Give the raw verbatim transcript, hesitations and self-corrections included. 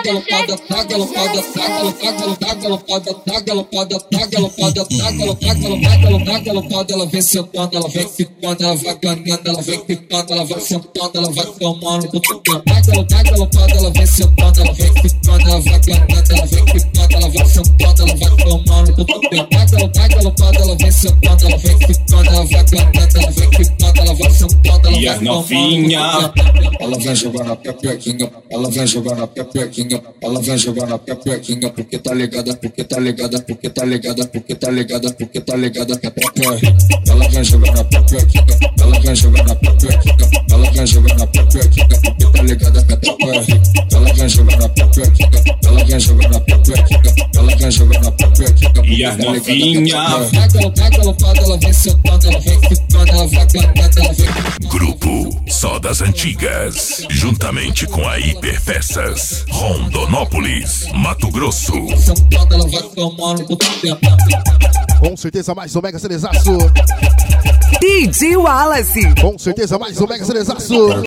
ela vem sentando, ela vem ficando, ela vai ganhando, ela vem ficando, ela vai sentando, ela vai tomando pro tudo. Ela ela vem sentando, ela vem ficando, ela vai ganhando, ela vem ficando, ela vai sentando, ela vai tomando pro tudo. Ela vem sentando, ela vem ficando, ela vai ganhando, ela vem ficando, ela vai sentando, ela e vai as novinha. Ela vem jogar na pepequinha, ela vem jogar na pepequinha, ela vem jogar na pepequinha, porque tá ligada, porque tá ligada, porque tá ligada, porque tá ligada, porque tá ligada que é pepequinha. Ela vem jogar na pepequinha, ela vem jogar na pepequinha, ela vem jogar na pepequinha, porque tá ligada que é pepequinha. Ela vem jogar na pepequinha, ela vem jogar na pepequinha, ela vem jogar na pepequinha, e as novinha. Ela vem sentando, ela vem ficando, ela vai ganhando, ela vem. Grupo Só das Antigas, juntamente com a Hiperfestas, Rondonópolis, Mato Grosso. Com certeza mais um Mega Cerezaço. D J Wallace. Com certeza mais um Mega Cerezaço.